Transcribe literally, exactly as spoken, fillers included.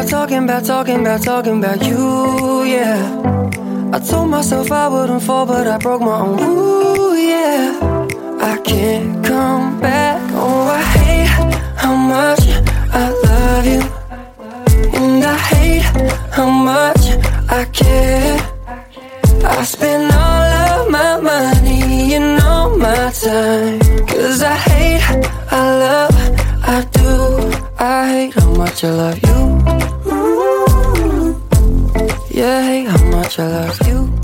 about, talking about, talking about, talking about you, yeah. I told myself I wouldn't fall, but I broke my own, ooh, yeah. I can't come back, oh, I hate how much I love you. And I hate how much I care. I spend all of my money and all my time, 'cause I hate, I love, I do. I hate how much I love you. Yeah, I hate how much I love you.